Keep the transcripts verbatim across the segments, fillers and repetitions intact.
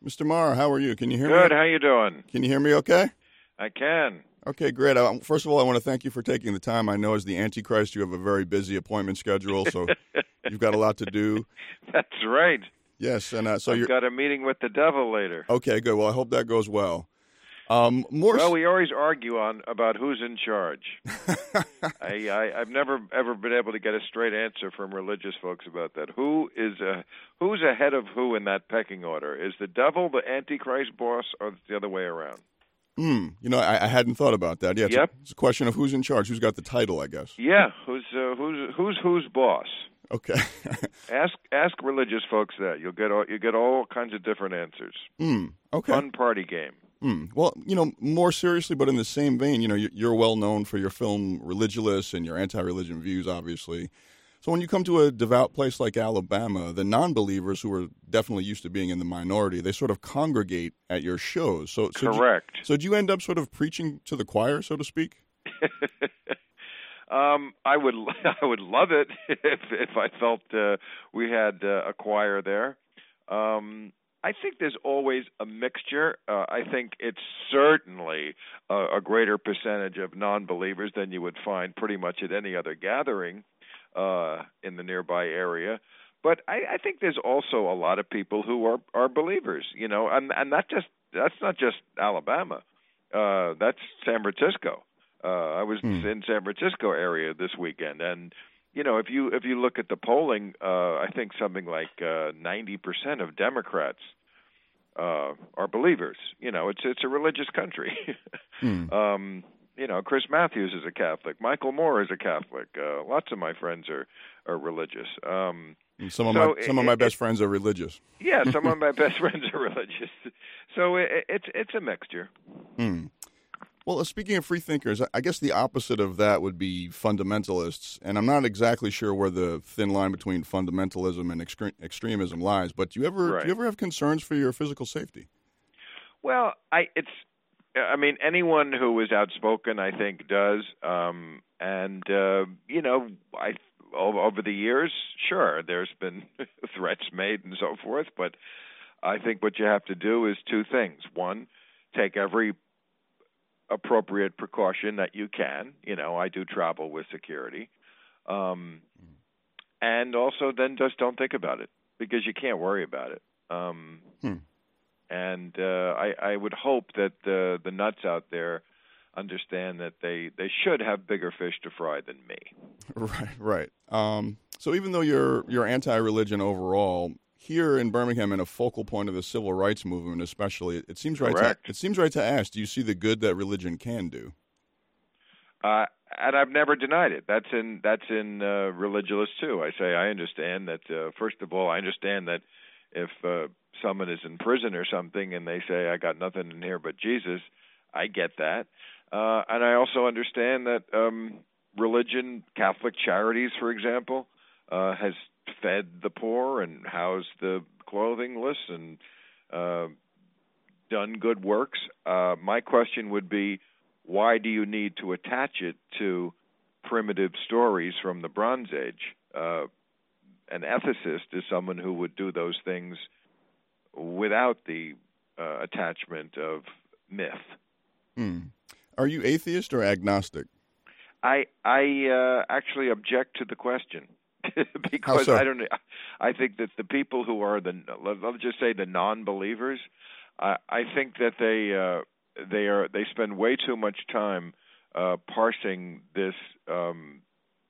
Mister Maher, how are you? Can you hear me? Good. How you doing? Can you hear me okay? I can. Okay, great. Uh, First of all, I want to thank you for taking the time. I know as the Antichrist, you have a very busy appointment schedule, so you've got a lot to do. That's right. Yes, and uh, so I've you're got a meeting with the devil later. okay. Good. Well, I hope that goes well. Um, more. Well, we always argue on about who's in charge. I, I I've never ever been able to get a straight answer from religious folks about that. Who is uh, who's ahead of who in that pecking order? Is the devil the Antichrist boss, or the other way around? Hmm. You know, I, I hadn't thought about that. Yeah. It's, Yep. a, it's a question of who's in charge, who's got the title, I guess. Yeah. Who's uh, who's who's who's boss? Okay. Ask ask religious folks that. You'll get all you get all kinds of different answers. Hmm. Okay. Fun party game. Hmm. Well, you know, more seriously, but in the same vein, you know, you- you're well known for your film Religulous and your anti-religion views, obviously. So when you come to a devout place like Alabama, the non-believers who are definitely used to being in the minority, they sort of congregate at your shows. So, so Correct. Do you, so do you end up sort of preaching to the choir, so to speak? um, I would I would love it if if I felt uh, we had uh, a choir there. Um, I think there's always a mixture. Uh, I think it's certainly a, a greater percentage of non-believers than you would find pretty much at any other gathering uh, in the nearby area. But I, I think there's also a lot of people who are, are believers, you know, and and that just that's not just Alabama. Uh, that's San Francisco. Uh, I was Hmm. in San Francisco area this weekend, and you know, if you if you look at the polling, uh, I think something like uh, ninety percent of Democrats uh, are believers. You know, it's it's a religious country. Hmm. um, you know, Chris Matthews is a Catholic. Michael Moore is a Catholic. Uh, lots of my friends are are religious. Um, And some of so my some of it- my it- best friends are religious. yeah, some of my best friends are religious. So it, it's it's a mixture. Hmm. Well, uh, speaking of free thinkers, I- I guess the opposite of that would be fundamentalists. And I'm not exactly sure where the thin line between fundamentalism and extre- extremism lies. But do you ever Right. do you ever have concerns for your physical safety? Well, I it's I mean anyone who is outspoken, I think, does. Um, and uh, you know, I o- over the years, sure, there's been threats made and so forth. But I think what you have to do is two things. One, take every appropriate precaution that you can. You know, I do travel with security. Um, and also then just don't think about it because you can't worry about it. Um, Hmm. and uh, I, I would hope that the the nuts out there understand that they, they should have bigger fish to fry than me. Right, right. Um, so even though you're you're anti-religion overall, here in Birmingham, and a focal point of the civil rights movement, especially, it, it seems right. To, Correct. it seems right to ask: do you see the good that religion can do? Uh, and I've never denied it. That's in that's in uh, Religulous too. I say I understand that. Uh, first of all, I understand that if uh, someone is in prison or something and they say I got nothing in here but Jesus, I get that. Uh, and I also understand that um, religion, Catholic Charities, for example, uh, has fed the poor and housed the clothingless and uh, done good works. Uh, my question would be, why do you need to attach it to primitive stories from the Bronze Age? Uh, an ethicist is someone who would do those things without the uh, attachment of myth. Hmm. Are you atheist or agnostic? I I uh, actually object to the question because so? I don't. I think that the people who are the let's just say the non-believers, I I think that they uh, they are they spend way too much time uh, parsing this um,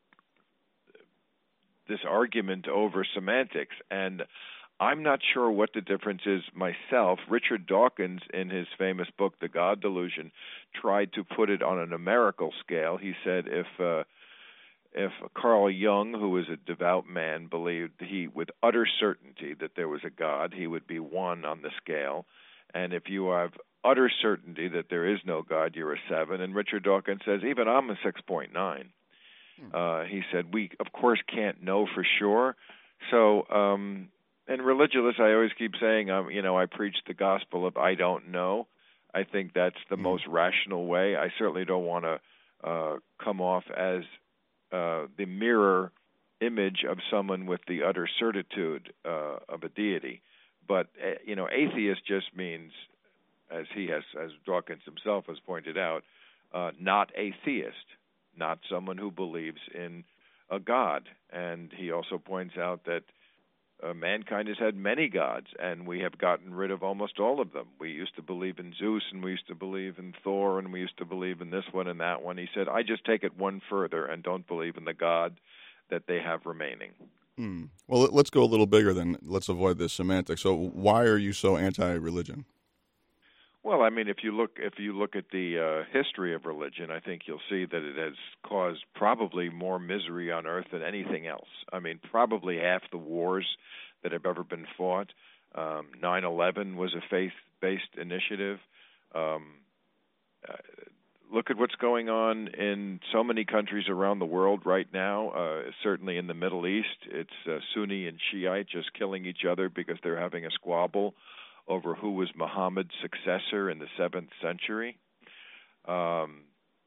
this argument over semantics, and I'm not sure what the difference is myself. Richard Dawkins, in his famous book, The God Delusion, tried to put it on a numerical scale. He said if uh, if Carl Jung, who was a devout man, believed he with utter certainty that there was a God, he would be one on the scale. And if you have utter certainty that there is no God, you're a seven. And Richard Dawkins says, even I'm a six point nine. Uh, he said, we, of course, can't know for sure. So, um, in Religulous, I always keep saying, um, you know, I preach the gospel of I don't know. I think that's the Mm. most rational way. I certainly don't want to uh, come off as uh, the mirror image of someone with the utter certitude uh, of a deity. But uh, you know, atheist just means, as he has, as Dawkins himself has pointed out, uh, not a theist, not someone who believes in a god. And he also points out that uh, mankind has had many gods, and we have gotten rid of almost all of them. We used to believe in Zeus, and we used to believe in Thor, and we used to believe in this one and that one. He said, I just take it one further and don't believe in the god that they have remaining. Hmm. Well, let- let's go a little bigger then. Let's avoid the semantics. So why are you so anti-religion? Well, I mean, if you look if you look at the uh, history of religion, I think you'll see that it has caused probably more misery on earth than anything else. I mean, probably half the wars that have ever been fought. Um, nine eleven was a faith-based initiative. Um, uh, look at what's going on in so many countries around the world right now. Uh, certainly in the Middle East, it's uh, Sunni and Shiite just killing each other because they're having a squabble over who was Muhammad's successor in the seventh century. Um,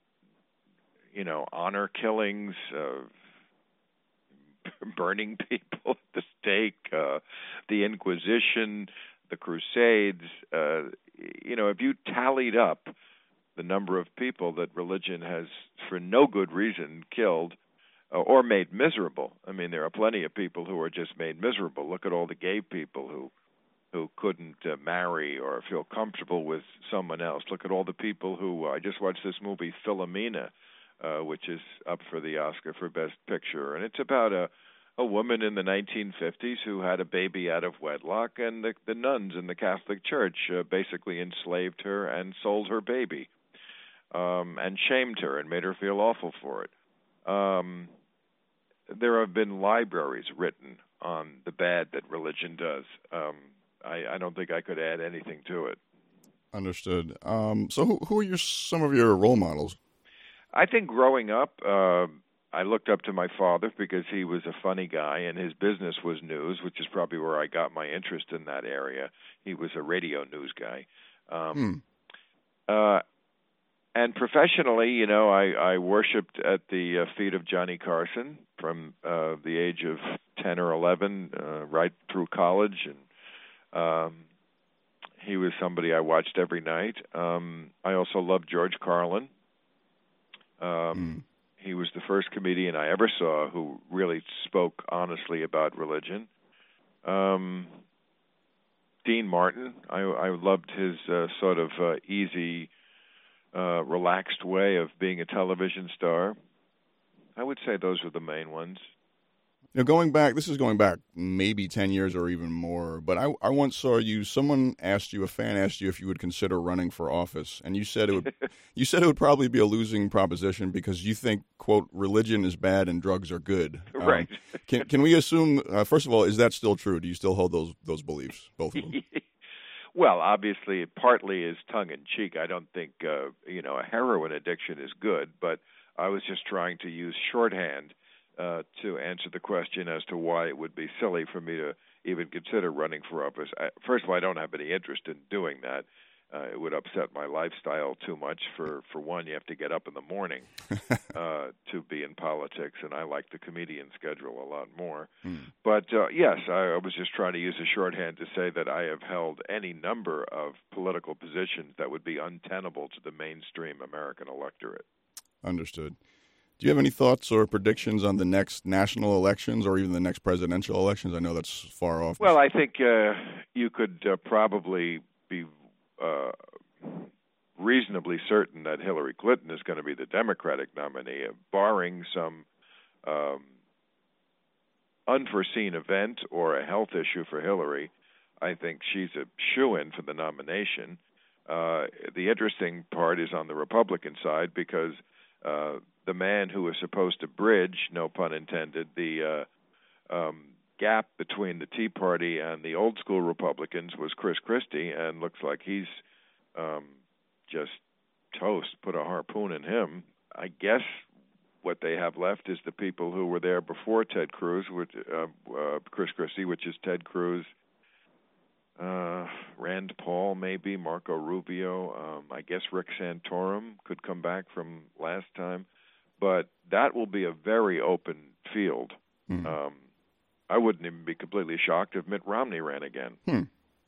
you know, honor killings, uh, burning people at the stake, uh, the Inquisition, the Crusades. Uh, you know, if you tallied up the number of people that religion has, for no good reason, killed uh, or made miserable. I mean, there are plenty of people who are just made miserable. Look at all the gay people who who couldn't uh, marry or feel comfortable with someone else. Look at all the people who, uh, I just watched this movie, Philomena, uh, which is up for the Oscar for Best Picture. And it's about a, a woman in the nineteen fifties who had a baby out of wedlock, and the, the nuns in the Catholic Church uh, basically enslaved her and sold her baby, um, and shamed her and made her feel awful for it. Um, there have been libraries written on the bad that religion does. Um, I, I don't think I could add anything to it. Understood. Um, so who, who are your, some of your role models? I think growing up, uh, I looked up to my father because he was a funny guy, and his business was news, which is probably where I got my interest in that area. He was a radio news guy. Um, hmm. uh, and professionally, you know, I, I worshipped at the uh, feet of Johnny Carson from uh, the age of ten or eleven, uh, right through college, and Um, he was somebody I watched every night. Um, I also loved George Carlin. Um, mm. He was the first comedian I ever saw who really spoke honestly about religion. Um, Dean Martin, I, I loved his uh, sort of uh, easy, uh, relaxed way of being a television star. I would say those were the main ones. Now, going back, this is going back maybe ten years or even more, but I, I once saw you, someone asked you, a fan asked you if you would consider running for office, and you said it would you said it would probably be a losing proposition because you think, quote, religion is bad and drugs are good. Right. Um, can can we assume, uh, first of all, is that still true? Do you still hold those those beliefs, both of them? Well, obviously, it partly is tongue-in-cheek. I don't think, uh, you know, a heroin addiction is good, but I was just trying to use shorthand Uh, to answer the question as to why it would be silly for me to even consider running for office. I, first of all, I don't have any interest in doing that. Uh, it would upset my lifestyle too much. For, for one, you have to get up in the morning uh, to be in politics, and I like the comedian schedule a lot more. Mm. But, uh, yes, I, I was just trying to use a shorthand to say that I have held any number of political positions that would be untenable to the mainstream American electorate. Understood. Do you have any thoughts or predictions on the next national elections or even the next presidential elections? I know that's far off. Well, I think uh, you could uh, probably be uh, reasonably certain that Hillary Clinton is going to be the Democratic nominee, barring some um, unforeseen event or a health issue for Hillary. I think she's a shoo-in for the nomination. Uh, the interesting part is on the Republican side because uh, the man who was supposed to bridge, no pun intended, the uh, um, gap between the Tea Party and the old school Republicans was Chris Christie, and looks like he's um, just toast, put a harpoon in him. I guess what they have left is the people who were there before Ted Cruz, which, uh, uh, Chris Christie, which is Ted Cruz, uh, Rand Paul maybe, Marco Rubio, um, I guess Rick Santorum could come back from last time. But that will be a very open field. Mm. Um, I wouldn't even be completely shocked if Mitt Romney ran again. Hmm.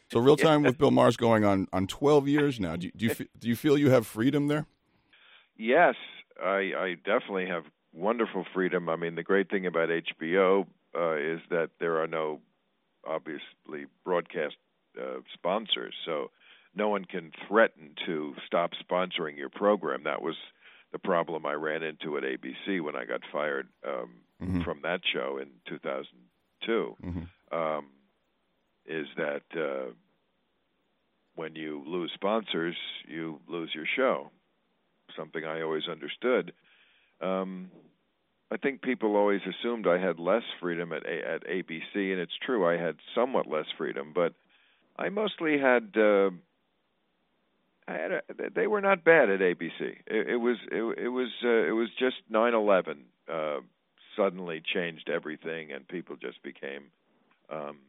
So Real Time with Bill Maher's going on, on twelve years now. Do you, do you do you feel you have freedom there? Yes, I, I definitely have wonderful freedom. I mean, the great thing about H B O uh, is that there are no, obviously, broadcast uh, sponsors, so no one can threaten to stop sponsoring your program. That was the problem I ran into at A B C when I got fired um, mm-hmm. from that show in two thousand two, mm-hmm. um, is that uh, when you lose sponsors, you lose your show, something I always understood. Um, I think people always assumed I had less freedom at A- at A B C, and it's true, I had somewhat less freedom, but I mostly had... Uh, I had a, they were not bad at A B C. It, it was it, it was uh, it was just nine eleven uh, suddenly changed everything, and people just became um,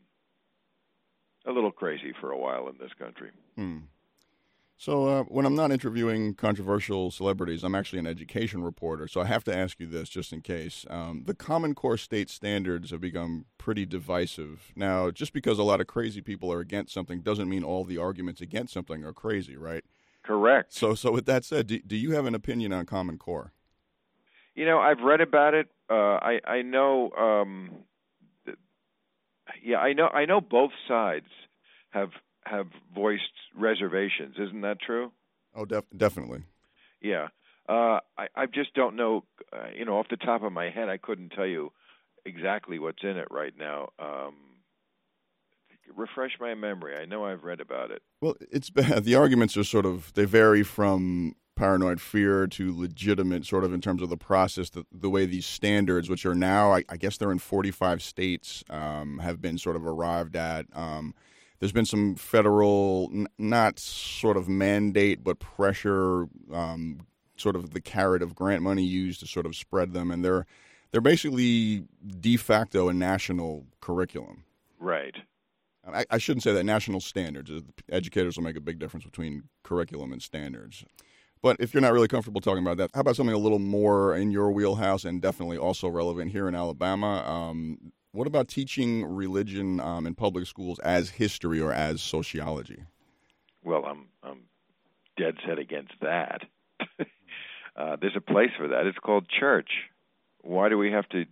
a little crazy for a while in this country. Hmm. So uh, when I'm not interviewing controversial celebrities, I'm actually an education reporter. So I have to ask you this, just in case. Um, the Common Core state standards have become pretty divisive. Now, just because a lot of crazy people are against something doesn't mean all the arguments against something are crazy, right? Correct. So, so with that said, do, do you have an opinion on Common Core? You know, I've read about it. Uh, I I know. Um, th- yeah, I know. I know both sides have. have voiced reservations. Isn't that true? Oh, def- definitely. Yeah. Uh, I, I just don't know, uh, you know, off the top of my head, I couldn't tell you exactly what's in it right now. Um, refresh my memory. I know I've read about it. Well, it's bad. The arguments are sort of, they vary from paranoid fear to legitimate, sort of in terms of the process, the, the way these standards, which are now, I, I guess they're in forty-five states, um, have been sort of arrived at. Um, There's been some federal, n- not sort of mandate, but pressure, um, sort of the carrot of grant money used to sort of spread them. And they're they're basically de facto a national curriculum. Right. I, I shouldn't say that, national standards. Educators will make a big difference between curriculum and standards. But if you're not really comfortable talking about that, how about something a little more in your wheelhouse and definitely also relevant here in Alabama? Um, What about teaching religion um, in public schools as history or as sociology? Well, I'm I'm dead set against that. uh, there's a place for that. It's called church. Why do we have to?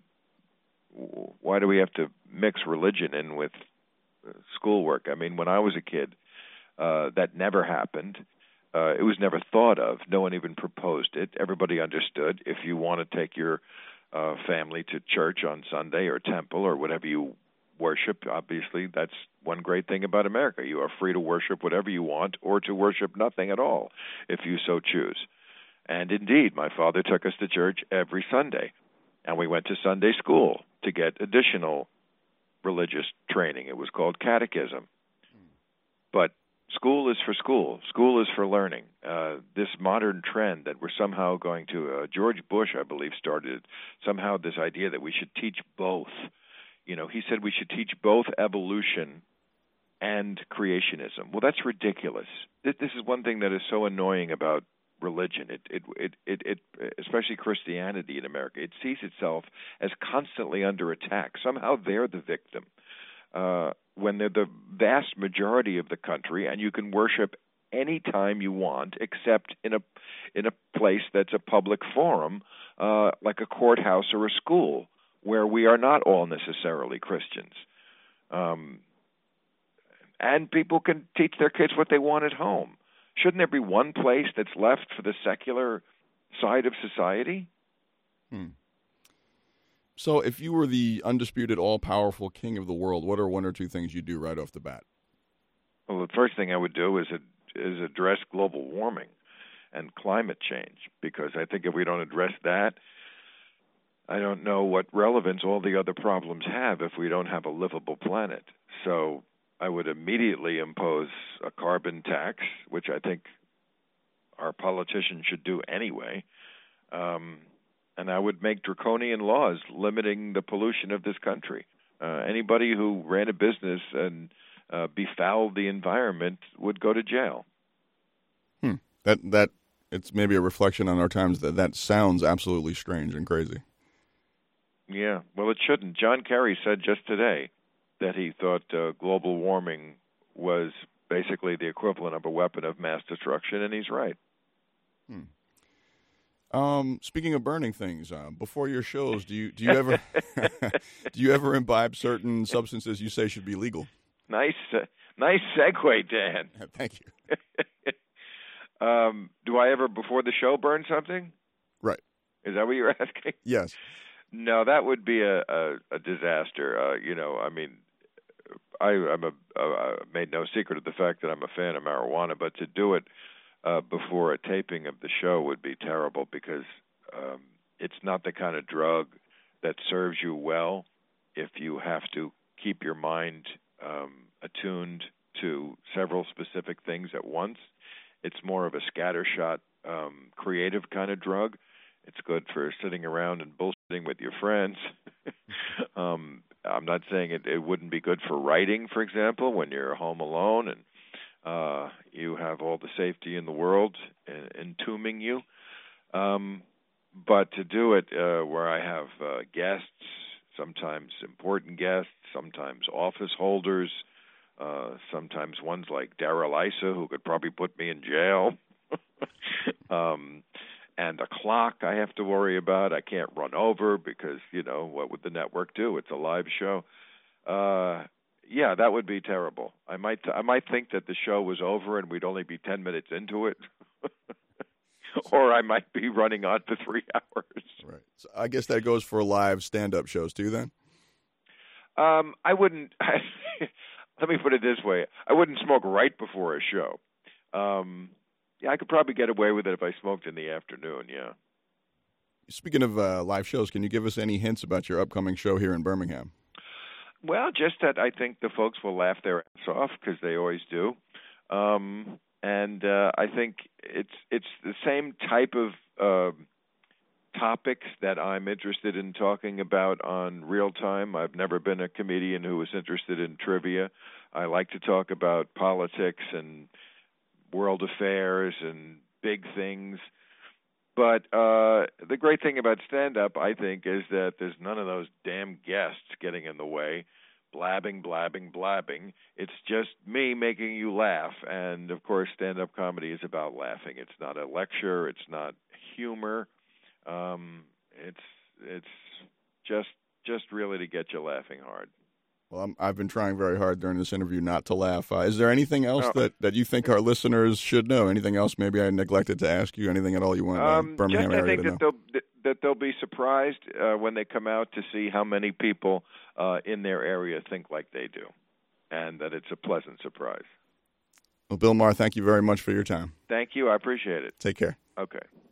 Why do we have to mix religion in with schoolwork? I mean, when I was a kid, uh, that never happened. Uh, it was never thought of. No one even proposed it. Everybody understood if you want to take your Uh, family to church on Sunday or temple or whatever you worship. Obviously, that's one great thing about America. You are free to worship whatever you want or to worship nothing at all if you so choose. And indeed, my father took us to church every Sunday, and we went to Sunday school to get additional religious training. It was called catechism. But school is for school. School is for learning. Uh, this modern trend that we're somehow going to, uh, George Bush, I believe, started somehow this idea that we should teach both. You know, he said we should teach both evolution and creationism. Well, that's ridiculous. This, this is one thing that is so annoying about religion. It, it, it, it, it, especially Christianity in America. It sees itself as constantly under attack. Somehow they're the victim. Uh, when they're the vast majority of the country, and you can worship any time you want, except in a in a place that's a public forum, uh, like a courthouse or a school, where we are not all necessarily Christians. Um, and people can teach their kids what they want at home. Shouldn't there be one place that's left for the secular side of society? Hmm. So if you were the undisputed, all-powerful king of the world, what are one or two things you do right off the bat? Well, the first thing I would do is is address global warming and climate change, because I think if we don't address that, I don't know what relevance all the other problems have if we don't have a livable planet. So I would immediately impose a carbon tax, which I think our politicians should do anyway. Um And I would make draconian laws limiting the pollution of this country. Uh, anybody who ran a business and uh, befouled the environment would go to jail. Hmm. That that it's maybe a reflection on our times that that sounds absolutely strange and crazy. Yeah, well, it shouldn't. John Kerry said just today that he thought uh, global warming was basically the equivalent of a weapon of mass destruction, and he's right. Hmm. Um, speaking of burning things, uh, before your shows, do you do you ever do you ever imbibe certain substances you say should be legal? Nice, uh, nice segue, Dan. Thank you. um, do I ever before the show burn something? Right. Is that what you're asking? Yes. No, that would be a a, a disaster. Uh, you know, I mean, I, I'm a uh, made no secret of the fact that I'm a fan of marijuana, but to do it uh, before a taping of the show would be terrible because um, it's not the kind of drug that serves you well if you have to keep your mind um, attuned to several specific things at once. It's more of a scattershot, um, creative kind of drug. It's good for sitting around and bullshitting with your friends. um, I'm not saying it, it wouldn't be good for writing, for example, when you're home alone and uh, you have all the safety in the world entombing you. Um, but to do it uh, where I have uh, guests, sometimes important guests, sometimes office holders, uh, sometimes ones like Darrell Issa, who could probably put me in jail. um, and a clock I have to worry about. I can't run over because, you know, what would the network do? It's a live show. Uh, yeah, that would be terrible. I might th- I might think that the show was over and we'd only be ten minutes into it. Or I might be running on for three hours. Right. So I guess that goes for live stand-up shows too, then? Um, I wouldn't – let me put it this way. I wouldn't smoke right before a show. Um, yeah, I could probably get away with it if I smoked in the afternoon, yeah. Speaking of uh, live shows, can you give us any hints about your upcoming show here in Birmingham? Well, just that I think the folks will laugh their ass off because they always do. Um And uh, I think it's it's the same type of uh, topics that I'm interested in talking about on Real Time. I've never been a comedian who was interested in trivia. I like to talk about politics and world affairs and big things. But uh, the great thing about stand-up, I think, is that there's none of those damn guests getting in the way. Blabbing, blabbing, blabbing. It's just me making you laugh. And, of course, stand-up comedy is about laughing. It's not a lecture. It's not humor. Um, it's it's just just really to get you laughing hard. Well, I'm, I've been trying very hard during this interview not to laugh. Uh, is there anything else oh. that, that you think our listeners should know? Anything else maybe I neglected to ask you? Anything at all you want um, uh, Birmingham just, area I think to that know? They'll, that they'll be surprised uh, when they come out to see how many people uh, in their area think like they do, and that it's a pleasant surprise. Well, Bill Maher, thank you very much for your time. Thank you. I appreciate it. Take care. Okay.